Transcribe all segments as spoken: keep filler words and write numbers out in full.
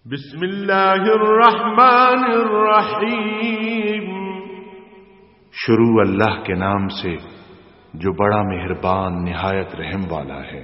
بسم اللہ الرحمن الرحیم، شروع اللہ کے نام سے جو بڑا مہربان نہایت رحم والا ہے۔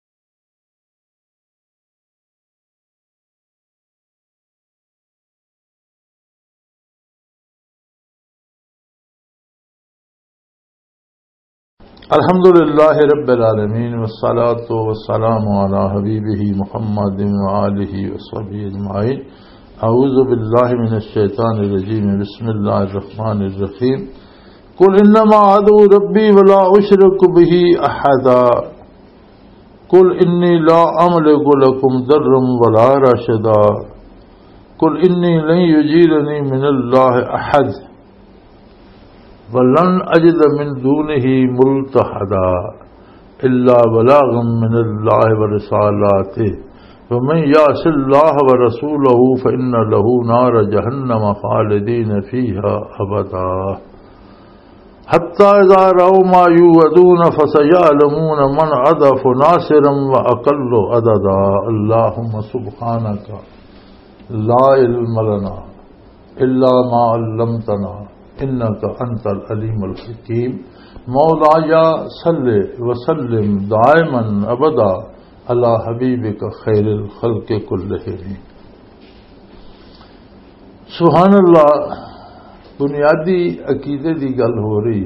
الحمد للہ رب العالمین والصلاة والسلام علی حبیبہ محمد وآلہ وصحبہ اجمعین۔ اعوذ باللہ من الشیطان الرجیم، بسم اللہ الرحمن الرحیم۔ قل انما ادعو ربی ولا اشرک بہ احدا، قل انی لا املک لکم ضرا ولا رشدا، قل انی لن یجیرنی من اللہ احد وَلَنْ أَجِدَ مِن دُونِهِ مُلْتَحَدًا إِلَّا بَلَاغًا مِنَ اللَّهِ وَرِسَالَاتِهِ وَمَنْ يَعْصِ اللَّهَ وَرَسُولَهُ فَإِنَّ لَهُ نَارَ جَهَنَّمَ خَالِدِينَ فِيهَا أَبَدًا حَتَّى إِذَا رَأَوْا مَا يُوعَدُونَ فَسَيَعْلَمُونَ مَنْ أَضْعَفُ نَاصِرًا وَأَقَلُّ عَدَدًا۔ اللهم سبحانك لا علم لنا إلا ما علمتنا انک انت العلیم الحکیم۔ مولایا صلی وسلم دائما ابدا علی حبیبک خیر الخلق کلہم۔ سبحان اللہ، بنیادی عقیدے دی گل ہو رہی،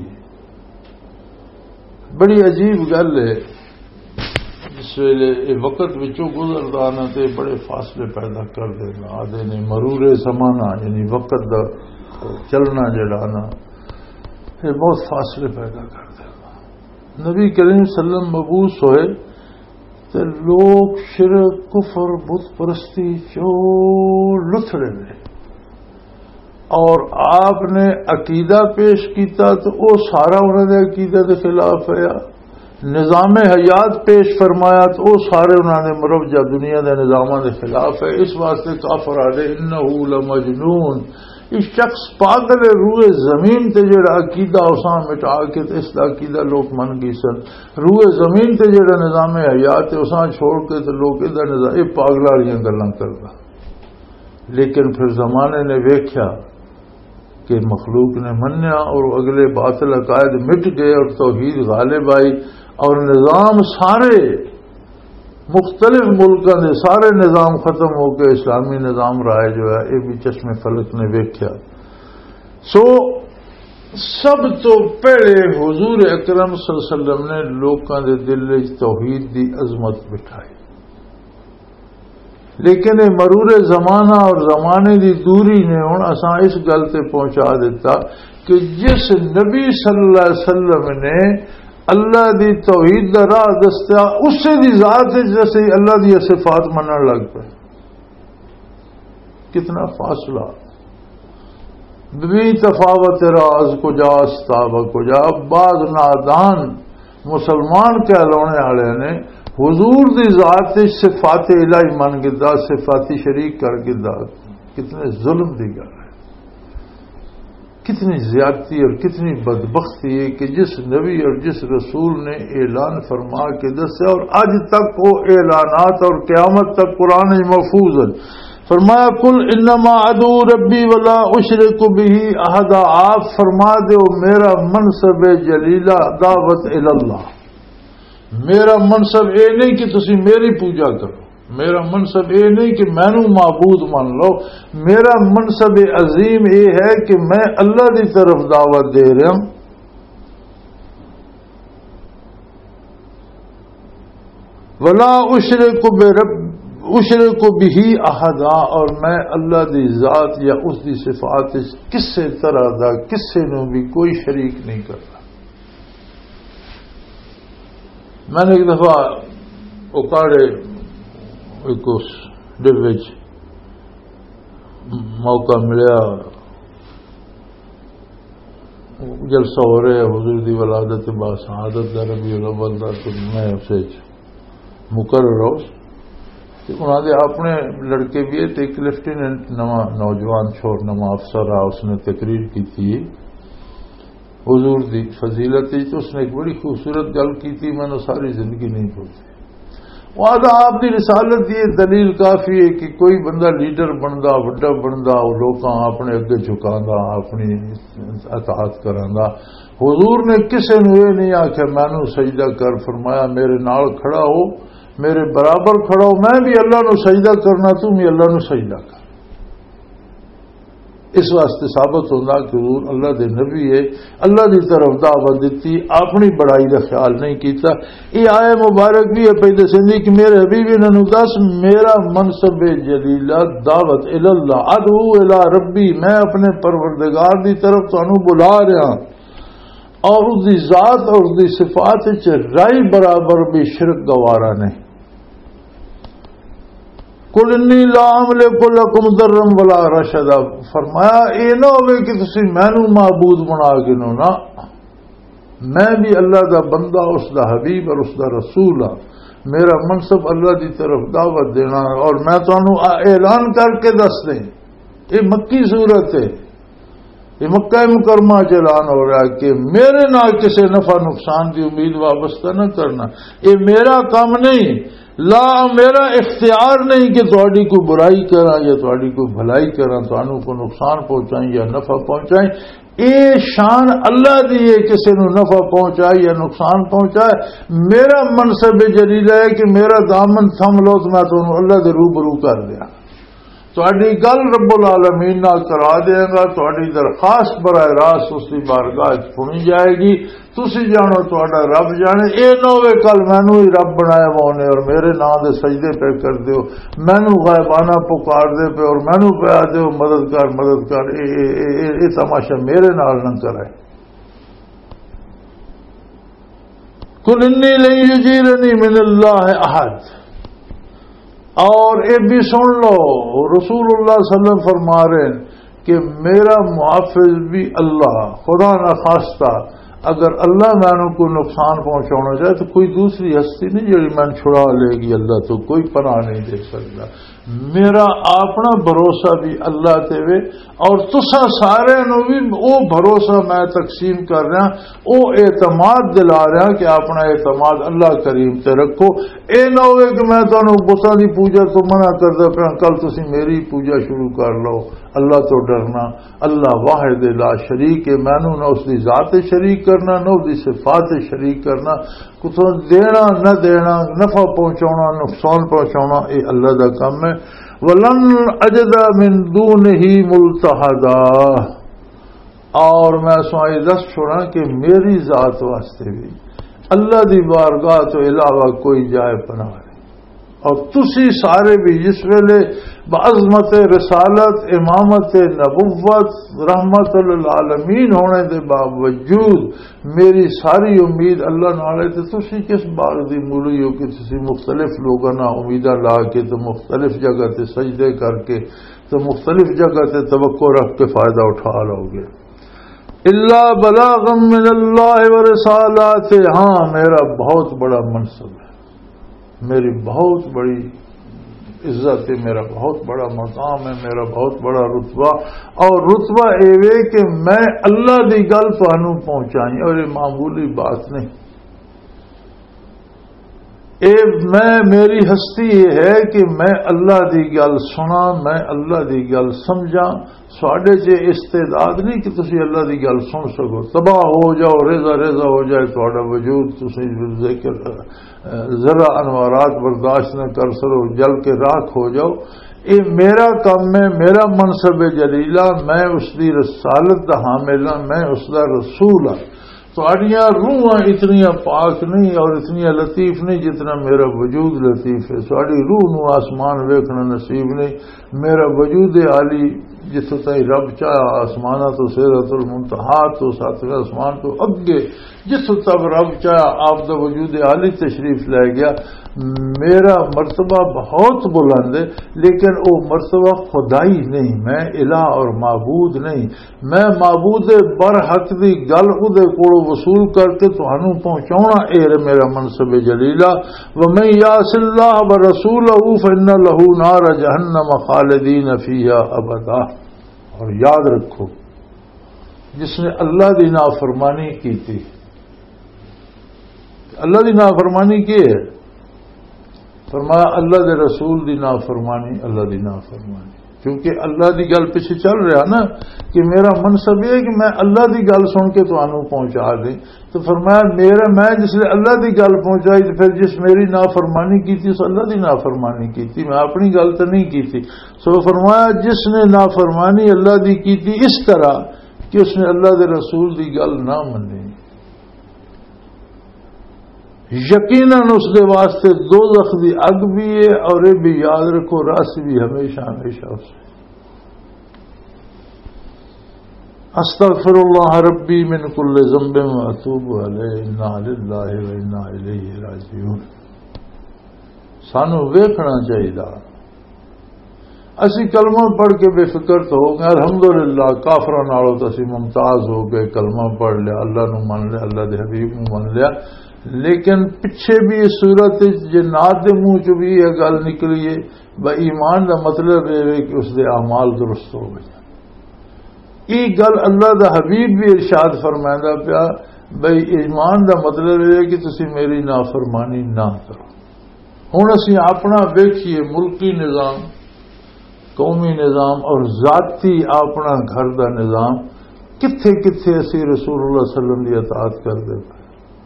بڑی عجیب گل ہے۔ جس ویلے وقت وچوں گزردا نا تے بڑے فاصلے پیدا کر دینا، آدھے نے مرور زمانہ یعنی وقت دا چلنا جڑا نا یہ بہت فاصلے پیدا کر دینا۔ نبی کریم صلی اللہ علیہ وسلم مبعوث ہوئے تو لوگ شرک کفر بت پرستی جو لتھڑے رہے، اور آپ نے عقیدہ پیش کیتا تو وہ سارا انہوں نے عقیدہ کے خلاف ہے۔ نظام حیات پیش فرمایا تو وہ سارے انہوں نے مروجہ دنیا کے نظاموں کے خلاف ہے۔ اس واسطے کافر آدھے انہ لمجنون، اس شخص پاگل روح زمین تے جڑا عقیدہ اساں مٹا کے تے اس دا عقیدہ لوگ من گئی سن، روح زمین تے جڑا نظام حیات اساں چھوڑ کے تے لوگ دا نظام یہ پاگلاریاں گلاں کردا۔ لیکن پھر زمانے نے ویکھیا کہ مخلوق نے منیا اور اگلے باطل عقائد مٹ گئے اور توحید غالب آئی، اور نظام سارے مختلف ملکوں کے سارے نظام ختم ہو کے اسلامی نظام رائے جو ہے یہ بھی چشم فلک نے ویکھیا۔ سو سب تو پہلے حضور اکرم صلی اللہ علیہ وسلم نے لوگوں کے دل وچ توحید دی عظمت بٹھائی، لیکن یہ مرور زمانہ اور زمانے دی دوری نے ہن اساں اس گل تے پہنچا دیتا کہ جس نبی صلی اللہ علیہ وسلم نے اللہ دی توحید دا راہ دستا، اسے دی ذات جیسے اللہ دی صفات منن لگ پے۔ کتنا فاصلہ، بھی تفاوت راز کجا استاب کجا۔ بعض نادان مسلمان کہلانے والے نے حضور دی ذات صفات الہی من گدا، صفاتی شریک کر گدا۔ کتنے ظلم دی گل ہے، کتنی زیادتی اور کتنی بدبختی ہے کہ جس نبی اور جس رسول نے اعلان فرما کے دسیا اور آج تک وہ اعلانات اور قیامت تک قرآن محفوظ ہے۔ فرمایا کل انما ادعو ربی ولا اشرک بہ احدا، آپ فرما دو میرا منصب جلیلہ دعوت اللہ۔ میرا منصب یہ نہیں کہ تسی میری پوجا کرو، میرا منصب یہ نہیں کہ میں نو معبود مان لو، میرا منصب عظیم یہ ہے کہ میں اللہ دی طرف دعوت دے رہا ہوں۔ ولا اشرک برب اشرک بہ احدا، اور میں اللہ دی ذات یا اس دی صفات کسے طرح دا کسے نو بھی کوئی شریک نہیں کرتا۔ میں نے ایک دفعہ اکاڑے ایک اس ڈبے موقع ملیا، جلسہ ہو رہے حضور دی ولادت با سعادت دا ربیع الاول دا، تو میں اسے مقرر ہو انہوں نے اپنے لڑکے بھی ایک لیفٹیننٹ نواں نوجوان چھوڑ نواں افسر رہا، اس نے تقریر کی تھی حضور دی فضیلت، تو اس نے ایک بڑی خوبصورت گل کی تھی، میں نے ساری زندگی نہیں بھولتی۔ وہاں آپ کی رسالت یہ دلیل کافی ہے کہ کوئی بندہ لیڈر بنتا وڈا بنتا لوگ اپنے اگے جھکا اپنی اطاعت کرا. حضور نے کسی نے یہ نہیں آخیا مینو سجدہ کر، فرمایا میرے نال کھڑا ہو، میرے برابر کھڑا ہو، میں بھی اللہ نو سجدہ کرنا، تم بھی اللہ نو سجدہ کر. اس واسطے ثابت ہوتا کہ حضور اللہ دے نبی ہے، اللہ دی طرف دعوت دیتی، اپنی بڑائی کا خیال نہیں کیتا. یہ آئے مبارک بھی ہے پہلے سندھی کہ میرے حبیب انہوں دس میرا منصب جلیلہ دعوت اللہ ادعو الی ربی، میں اپنے پروردگار دی طرف تانوں بلا رہا اور اس دی ذات اور اس دی صفات چ رائی برابر بھی شرک گوارا نہیں. قل انی لا املک لکم ضرا ولا رشدا، فرمایا یہ نہ ہوئے کہ تسی مینوں معبود بنا کے نو نا، میں بھی اللہ دا بندہ، اس دا حبیب اور اس دا رسول ہاں. میرا منصب اللہ دی طرف دعوت دینا اور میں تانوں اعلان کر کے دس دیں. یہ مکی صورت ہے، یہ مکہ مکرمہ اعلان ہو رہا ہے کہ میرے نال کسی نفع نقصان کی امید وابستہ نہ کرنا. یہ میرا کام نہیں، لا میرا اختیار نہیں کہ تھوڑی کوئی برائی کرا یا تھوڑی کوئی بھلائی کرا، تھانوں کو نقصان پہنچائیں یا نفع پہنچائیں. اے شان اللہ دی ہے کسی نو نفع پہنچائے یا نقصان پہنچائے. میرا منصب جلیلہ ہے کہ میرا دامن تھم لو تو میں تمہیں اللہ دے روبرو کر دیا، تھوڑی گل رب العالمین نال کرا دیا گا، تھوڑی درخواست براہ راست اس کی بارگاہ سنی جائے گی. تسی جانو تھوڑا رب جانے. اے نہ ہوئے کل مینو ہی رب بنایا ہونے اور میرے نام دے سجدے پہ کر دیو، مینو غائبانہ پکار دے پہ اور مینو پہ آ دیو مدد کر مدد کر. اے اے اے اے اے تماشا میرے نال نہ کرائے. قل انی لن یجیرنی من اللہ احد. اور یہ بھی سن لو رسول اللہ صلی اللہ علیہ وسلم فرما رہے ہیں کہ میرا محافظ بھی اللہ. خدا نخواستہ اگر اللہ مینوں کو نقصان پہنچانا چاہے تو کوئی دوسری ہستی نہیں جڑی میں چھڑا لے گی، اللہ تو کوئی پناہ نہیں دے سکتا. میرا اپنا بھروسہ بھی اللہ تے وے اور تسا سارے نو بھی وہ بھروسہ میں تقسیم کر رہا، وہ اعتماد دلا رہا کہ اپنا اعتماد اللہ کریم تے رکھو. اے نہ ہوئے کہ میں تانوں بتاں دی پوجا تو منع کردا پیا، کل تسی میری پوجا شروع کر لو. اللہ تو ڈرنا، اللہ واحد لا شریک ہے، مینوں نہ اس دی ذات شریک کرنا نہ اس دی صفات شریک کرنا. کچھ دینا نہ دینا، نفع پہنچانا نقصان پہنچانا، اے اللہ دا کام ہے. وَلَنْ أَجِدَ مِن دُونِهِ مُلْتَحَدًا. اور میں سوائے دس چھوڑا کہ میری ذات واسطے بھی اللہ دی بارگاہ تو علاوہ کوئی جائے پناہ نہیں. اور تسی سارے بھی جس ویلے بعظمت رسالت امامت نبوت رحمت للعالمین ہونے دے باوجود میری ساری امید اللہ نالے تے تسی کس بار دی مولی ہو کہ تسی مختلف لوگاں نہ امیداں لا کے تو مختلف جگہ تے سجدے کر کے تو مختلف جگہ تے توقع رکھ کے فائدہ اٹھا لو گے. الا بلاغا من اللہ ورسالات. ہاں میرا بہت بڑا منصب ہے، میری بہت بڑی عزت ہے، میرا بہت بڑا مقام ہے، میرا بہت بڑا رتبہ. اور رتبہ ایوے کہ میں اللہ دی گل تانوں پہنچائیں اور یہ معمولی بات نہیں. اے میں میری ہستی یہ ہے کہ میں اللہ دی گل سنا، میں اللہ دی گل سمجھا. ساڈے چ استعداد نہیں کہ تسی اللہ دی گل سن سکو، تباہ ہو جاؤ ریزا ریزا ہو جائے تہاڈا وجود، تسی ذکر ذرا انوارات برداشت نہ کر سکو، جل کے راکھ ہو جاؤ. یہ میرا کام ہے، میرا منصب جلیلہ. میں اس دی رسالت دا حامل ہاں، میں اس دا رسول ہاں. تھوڑیاں روحاں اتنی پاک نہیں اور اتنی لطیف نہیں جتنا میرا وجود لطیف ہے. تھوڑی روح نو آسمان ویکھنا نصیب نہیں. میرا وجود عالی جتوں تھی رب چاہا آسمانہ تو سدرۃ المنتہا تو ساتویں آسمان تو اگے جتوں تک رب چاہا آپ دا وجود عالی تشریف لے گیا. میرا مرتبہ بہت بلند ہے لیکن وہ مرتبہ خدائی نہیں. میں الہ اور معبود نہیں. میں معبود برحق دی گل اودے کولوں وصول کر کے تانوں پہنچاونا اے میرا منصب جلیلہ. ومن یعص اللہ ورسولہ فإن لہ نار جہنم خالدین فیہا ابدا. اور یاد رکھو جس نے اللہ دی نافرمانی کی تھی، اللہ دی نافرمانی کی ہے فرمایا اللہ دے رسول دی نافرمانی اللہ دی نافرمانی، کیونکہ اللہ دی گل پیچھے چل رہا نا کہ میرا منصب یہ ہے کہ میں اللہ دی گل سن کے تانوں پہنچا دیں، تو فرمایا میرا میں جس نے اللہ دی گل پہنچائی تو پھر جس میری نافرمانی کی تھی اس اللہ دی نافرمانی کی تھی، میں اپنی گل تو نہیں کی تھی۔ سو فرمایا جس نے نافرمانی اللہ دی کی تھی اس طرح کہ اس نے اللہ دے رسول دی گل نہ منی، یقیناً اس دے واسطے دوزخ دی اگ بھی ہے، اور یہ بھی یاد رکھو رس بھی ہمیشہ ہمیشہ اس سے۔ استغفر اللہ ربی من کل ذنب واتوب علیہ، انا للہ و انا الیہ راجعون۔ سانو ویکھنا چاہیے، اسی کلمہ پڑھ کے بے فکر تو ہو گئے، الحمدللہ کافراں نالوں تو اسی ممتاز ہو گئے، کلمہ پڑھ لیا، اللہ نو من لیا، اللہ دے حبیب نو من لیا، لیکن پیچھے بھی اس صورت جنات دے منہ چ بھی یہ گل نکلی ہے بھائی ایمان دا مطلب ہے کہ اس دے اعمال درست ہو گئے۔ یہ گل اللہ دا حبیب بھی ارشاد فرمائندا پیا بھائی ایمان دا مطلب ہے کہ تسی میری نافرمانی نہ کرو۔ ہن اسی اپنا ویکھیے ملکی نظام، قومی نظام اور ذاتی اپنا گھر دا نظام، کتھے کتھے اسی رسول اللہ صلی اللہ علیہ وسلم کی اطاعت کر دے پے۔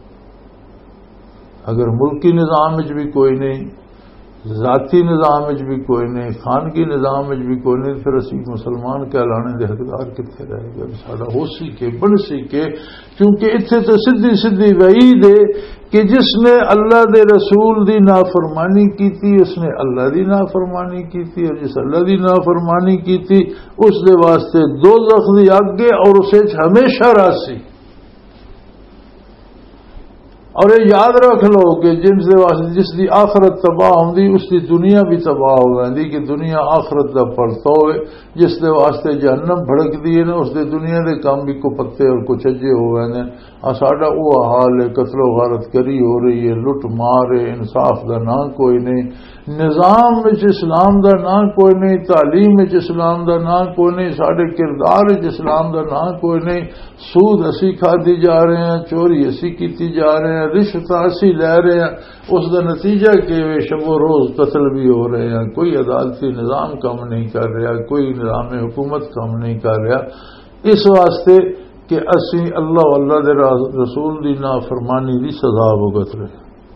اگر ملکی نظام وچ بھی کوئی نہیں، ذاتی نظام وچ بھی کوئی نہیں، خانگی نظام وچ بھی کوئی نہیں، پھر اسی مسلمان کہلانے دے حقدار کتنے رہے گا؟ ساڈا ہو سی کے بن سی کے، کیونکہ اتنے تو سیدھی سیدھی وعید ہے کہ جس نے اللہ دے رسول دی نافرمانی کی تھی اس نے اللہ دی نافرمانی کی تھی، اور جس اللہ دی نافرمانی کی تھی اس دے واسطے دوزخ دی اگ ہے اور اسے ہمیشہ راسی۔ اور یہ یاد رکھ لو کہ جن سے جس دی آخرت تباہ ہوندی اس دی دنیا بھی تباہ ہو جاندی، کہ دنیا آخرت دا پرتو ہے، جس دے واسطے جہنم بھڑک دی ہے نا اس دے دنیا دے کام بھی کو پتے اور کو چجے ہو گئے۔ ساڈا وہ حال ہے، قتل و غارت کری ہو رہی ہے، لٹ مار ہے، انصاف دا نہ کوئی نہیں، نظام وچ اسلام دا نہ کوئی نہیں، تعلیم وچ اسلام دا نہ کوئی نہیں، ساڈے کردار وچ اسلام دا نہ کوئی نہیں، سود اسی کھادی جا رہے ہیں، چوری اسی کیتی جا رہے ہیں، رشوت اسی لے رہے ہیں، اس دا نتیجہ کہ شب و روز قتل بھی ہو رہے ہیں، کوئی عدالتی نظام کم نہیں کر رہا، کوئی نظام حکومت کم نہیں کر رہا، اس واسطے کہ اسی اللہ واللہ دے رسول دی نافرمانی دی سزا بھگت رہے۔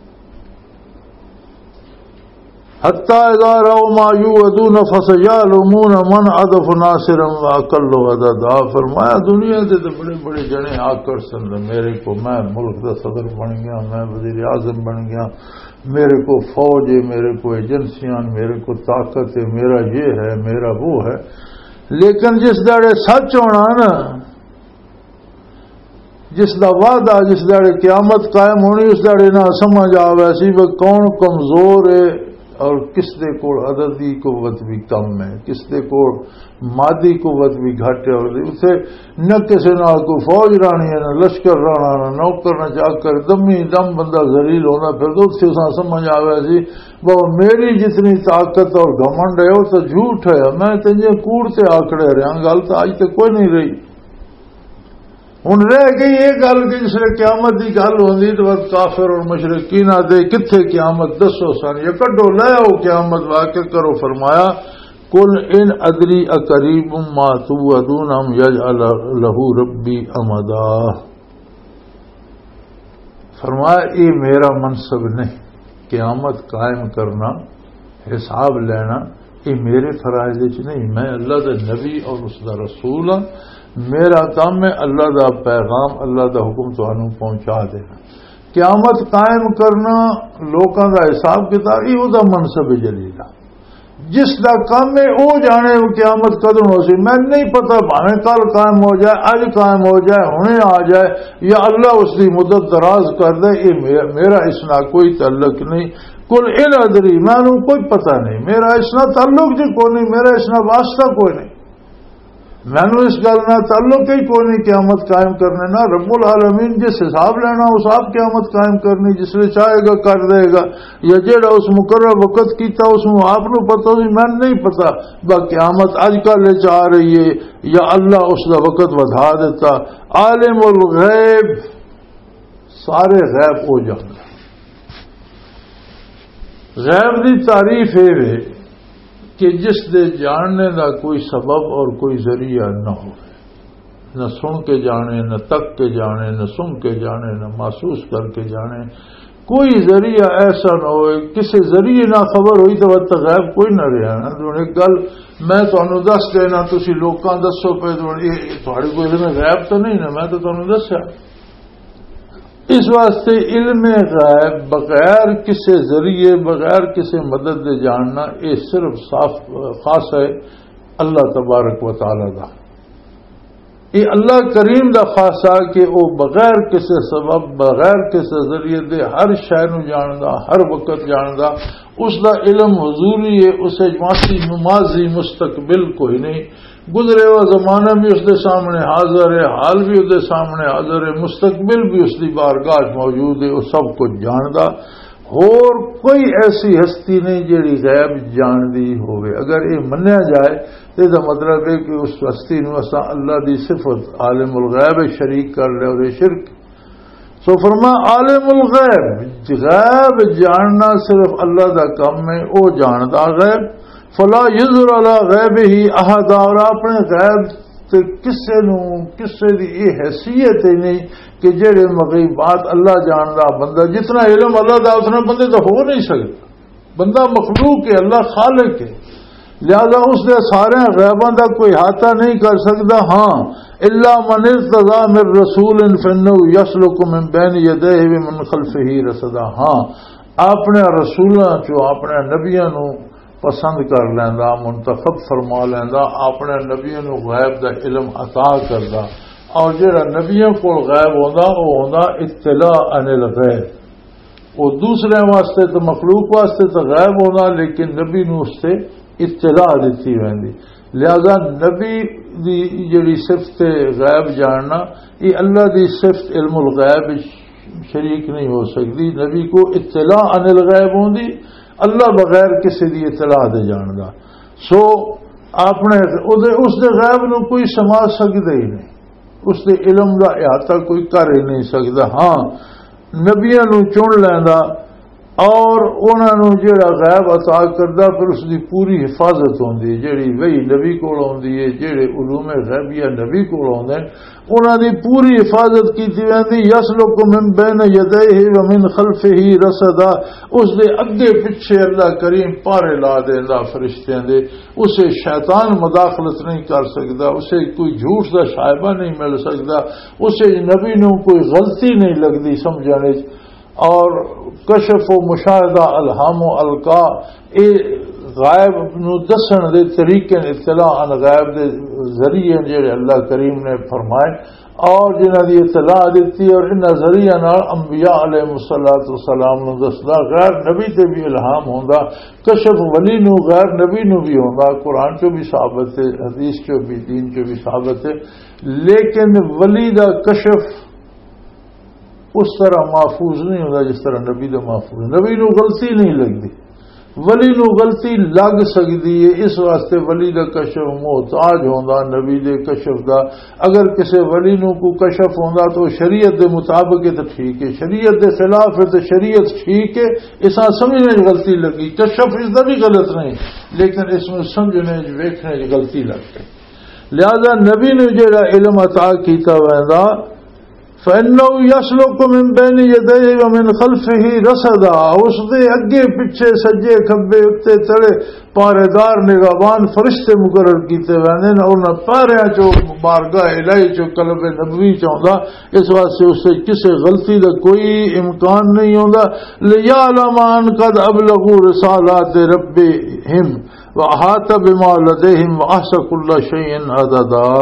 حتی اذا رأوا ما یوعدون فسیعلمون من اضعف ناصرا واقل عددا۔ فرمایا دنیا دے تو بڑے بڑے جنے آ کر سن میرے کو، میں ملک دا صدر بن گیا، میں وزیر اعظم بن گیا، میرے کو فوج ہے، میرے کو ایجنسیاں، میرے کو طاقت ہے، میرا یہ ہے، میرا وہ ہے، لیکن جس داڑے سچ ہونا نا، جس دا وعدہ، جس داڑے قیامت قائم ہونی، اس داڑے نہ سمجھ آوے سی وہ کون کمزور ہے اور کس دے کول عددی قوت بھی کم ہے، کس دے کول مادی قوت بھی گھٹ ہے، اور اسے نہ کسی نال کوئی فوج رانی ہے، نہ لشکر رانا، نہ نوکر، نہ چاکر، دمی دم بندہ ذلیل ہونا، پھر تو اس سے سمجھ آوے سی وہ میری جتنی طاقت اور گھمنڈ ہے وہ تو جھوٹ ہے، میں تجھے کوڑ تے آکڑے رہا، گل تو اج تک کوئی نہیں رہی۔ ہن رہ گئی یہ گل کہ جس نے قیامت کی گل ہوندی تو کافر اور مشرکین آتے کتنے قیامت دسو سن یا کڈو لے آؤ قیامت واقع کرو۔ فرمایا قل ان ادری اقریب ما توعدون ام یجعل له ربی امدا۔ فرمایا یہ میرا منصب نہیں، قیامت قائم کرنا، حساب لینا، یہ میرے فرائض وچ نہیں، میں اللہ دا نبی اور اس دا رسول ہوں، میرا کام ہے اللہ دا پیغام، اللہ دا حکم تانوں پہنچا دینا۔ قیامت قائم کرنا، لوکاں دا حساب کتاب، یہ دا منصب جلیلہ، جس دا کام ہے وہ جانے وہ قیامت کدوں ہو سی، میں نہیں پتا، بھاویں کل قائم ہو جائے، اج قائم ہو جائے، ہنے آ جائے، یا اللہ اس دی مدت دراز کر دے، یہ میرا اس نال کوئی تعلق نہیں۔ کل ان ادری، میں نوں کوئی پتہ نہیں، میرا اس نال تعلق جی کوئی نہیں، میرا اس نال واسطہ کوئی نہیں، میں نے اس گل نہ تعلق ہی کوئی نہیں قیامت قائم کرنے نہ، رب العالمین جس حساب لینا اس آپ قیامت قائم کرنی، جس نے چاہے گا کر دے گا، یا جڑا اس مقرر وقت کیتا اس میں آپ کو پتہ ہوئی، میں نہیں پتا با قیامت اج کل چاہ رہی ہے یا اللہ اس کا وقت ودھا دیتا۔ عالم الغیب، سارے غیب ہو جانا، غیب دی تعریف ہے کہ جس دے جاننے دا کوئی سبب اور کوئی ذریعہ نہ ہو، نہ سن کے جانے، نہ تک کے جانے، نہ سن کے جانے، نہ محسوس کر کے جانے، کوئی ذریعہ ایسا نہ ہوئے کسی ذریعے نہ خبر ہوئی تو وقت غیب کوئی نہ رہا نا۔ تو ایک گل میں تمہیں دس دینا، تھی لوگوں دسو پہ تھوڑے کوئی علم غیب تو نہیں نا، میں تو تمہیں دسیا۔ اس واسطے علم غیب بغیر کسی ذریعے بغیر کسی مدد دے جاننا یہ صرف صاف خاص ہے اللہ تبارک و تعالی دا۔ یہ اللہ کریم دا خاصہ کہ وہ بغیر کسی سبب بغیر کسی ذریعے دے ہر شے نو جاندا، ہر وقت جاندا، اس دا علم حضوری ہے، اسے ماضی ماضی مستقبل کوئی نہیں، گزرے ہوا زمانہ بھی اس دے سامنے حاضر ہے، حال بھی اس دے سامنے حاضر ہے، مستقبل بھی اس دی بارگاہ موجود ہے، وہ سب کچھ جاندا۔ اور کوئی ایسی ہستی نہیں جیڑی غیب جاندی ہوئے۔ اگر یہ منیا جائے تو یہ مطلب ہے کہ اس ہستی نو اساں اللہ دی صفت عالم الغیب شریک کر لے، اور یہ شرک۔ سو فرما عالم الغیب، غیب جاننا صرف اللہ دا کم ہے، وہ جاندا غیب۔ فلا یظہر علی غیبہ احد، اور اپنے غیب تے کسے نو کسے دی یہ حیثیت ہی نہیں کہ جڑے مغیبات اللہ جاندا، بندہ جتنا علم اللہ دا اتنا بندے تو ہو نہیں سکتا۔ بندہ مخلوق ہے، اللہ خالق ہے، لہذا اس دے سارے غیباں دا کوئی احاطہ نہیں کر سکتا۔ ہاں الا من ارتضى من رسول فانه يسلك من بين يديه ومن خلفه رصدا، ہاں اپنے رسولاں چو اپنے نبیاں نو پسند کر لیندا، منتخب فرما لیندا، اپنے نبیوں نو غیب دا علم عطا کردا۔ اور جڑا نبیوں کو غیب ہوندا وہ ہوندا اطلاع عن الغیب، وہ دوسرے واسطے تو مخلوق واسطے تو غیب ہونا، لیکن نبی نو اس سے اطلاع دیتی ویندی۔ لہذا نبی دی جڑی صفت غیب جاننا یہ اللہ دی صفت علم الغیب شریک نہیں ہو سکتی۔ نبی کو اطلاع عن الغیب ہوندی، اللہ بغیر کسی دی اطلاع دے جاندا۔ سو اپنے اس دے غیب نو کوئی سمجھ سکتا ہی نہیں، اس دے علم دا احاطہ کوئی کر ہی نہیں سکتا۔ ہاں نبیاں نو چن لیندا اور انہاں نو جڑا غیب عطا کردا، پھر اس دی پوری حفاظت ہوندی، جڑی وہی نبی کول ہوندی ہے، جڑے علوم غیبیہ نبی کول ہوندے انہاں دی پوری حفاظت کیتی ویندی۔ یسلک من بین یدیہ ومن خلفہ رصدا، اس دے اگے پیچھے اللہ کریم پارے لا دیندا فرشتیاں دے، اسے شیطان مداخلت نہیں کر سکدا، اسے کوئی جھوٹ دا شائبہ نہیں مل سکدا، اسے نبی نو کوئی غلطی نہیں لگدی سمجھانے۔ اور کشف و مشاہدہ الہام و القا اے غائب نو دسن دے طریقے اطلاع عن غائب دے ذریعے جڑے اللہ کریم نے فرمائے اور جنہاں دی اطلاع دیتی، اور انہاں ذریعہ نال انبیاء علیہ الصلوۃ والسلام نو دسدا۔ غیر نبی تے بھی الہام ہوندا، کشف ولی نو غیر نبی نو بھی ہوندا، قرآن چو بھی ثابت ہے، حدیث چو بھی، دین چو بھی ثابت ہے، لیکن ولی دا کشف اس طرح محفوظ نہیں ہوتا جس طرح نبی دا محفوظ ہے۔ نبی نو غلطی نہیں لگتی، ولی نو غلطی لگ سکتی ہے، اس واسطے ولی دا کشف محتاج ہوندا نبی دے کشف دا۔ اگر کسی ولی نو کو کشف ہوندا تو شریعت دے مطابق ہے تو ٹھیک ہے، شریعت دے خلاف ہے تو شریعت ٹھیک ہے، اس آ سمجھنے غلطی لگی، کشف اس دا بھی غلط نہیں، لیکن اس میں سمجھنے ویکھنے غلطی لگ گئی۔ لہذا نبی نے جڑا علم عطا کیتا ویندا فَإِنَّهُ يَسْلُكُ مِن بَيْنِ يَدَيْهِ وَمِنْ خَلْفِهِ رَصَدًا، اس دے اگے پیچھے سجے کھبے اتے تڑے پاردار نگہبان فرشتے مقرر کیتے ویندے نے، اور نہ پاریاں چو بارگاہ الہی چو قلب نبوی چوندا، اس واسطے اس سے کسی غلطی دا کوئی امکان نہیں ہوندا۔ لِيَعْلَمَ أَنْ قَدْ أَبْلَغُوا رِسَالَاتِ رَبِّهِمْ وَأَحَاطَ بِمَا لَدَيْهِمْ وَأَحْصَى كُلَّ شَيْءٍ عَدَدًا،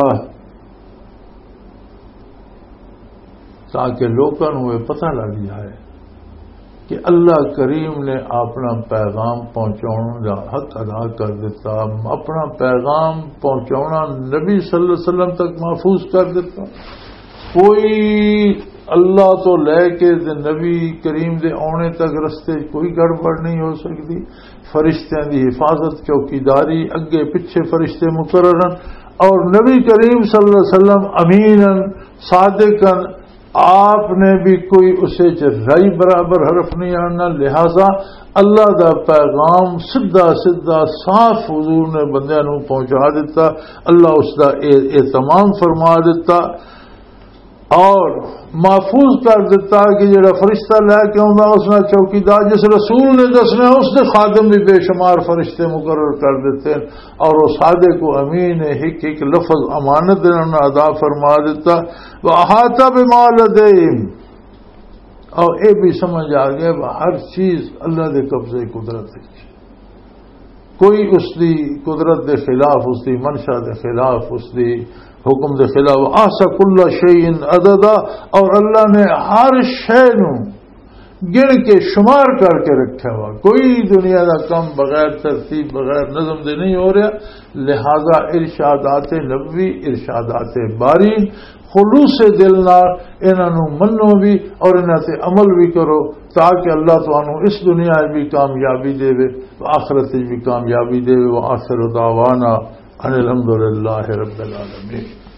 تاکہ لوگوں کو پتہ لگ جائے کہ اللہ کریم نے اپنا پیغام پہنچاؤں کا حق ادا کر دیتا، اپنا پیغام پہنچاؤنا نبی صلی اللہ علیہ وسلم تک محفوظ کر دیتا۔ کوئی اللہ تو لے کے نبی کریم دے آنے تک رستے کوئی گڑبڑ نہیں ہو سکتی۔ فرشتیاں دی حفاظت چوکیداری اگے پیچھے فرشتے مقرر، اور نبی کریم صلی اللہ علیہ وسلم امیناً صادقاً آپ نے بھی کوئی اسے رائی برابر حرف نہیں آنا، لہذا اللہ دا پیغام سیدھا سیدھا صاف حضور نے بندیاں نوں پہنچا دیتا، اللہ اس دا اہتمام فرما دیتا اور محفوظ کر دیتا کہ جڑا فرشتہ لے کے آؤں اس نے چوکیدار جس رسول نے دسنا اس نے خادم بھی بے شمار فرشتے مقرر کر دیتے ہیں، اور وہ سادے کو امین ایک ایک لفظ امانت انہوں نے ادا فرما دیتا۔ وَأَحَاطَ بِمَا لَدَيْهِمْ، اور یہ بھی سمجھ آ گیا ہر چیز اللہ دے قبضے قدرت ہے، کوئی اس دی قدرت دے خلاف، اس دی منشا دے خلاف، اس دی حکم دے خلاف۔ احصى كل شيء عددا، اور اللہ نے ہر شے نو گن کے شمار کر کے رکھا ہوا، کوئی دنیا دا کم بغیر ترتیب بغیر نظم دے نہیں ہو رہا، لہذا ارشادات نبوی ارشادات باری خلوص دل نال انہاں نو منو بھی اور انہاں تے عمل بھی کرو تاکہ اللہ تانوں اس دنیا بھی کامیابی دے آخرت بھی کامیابی دے۔ وآخر دعوانا ان الحمد للہ رب العالمین۔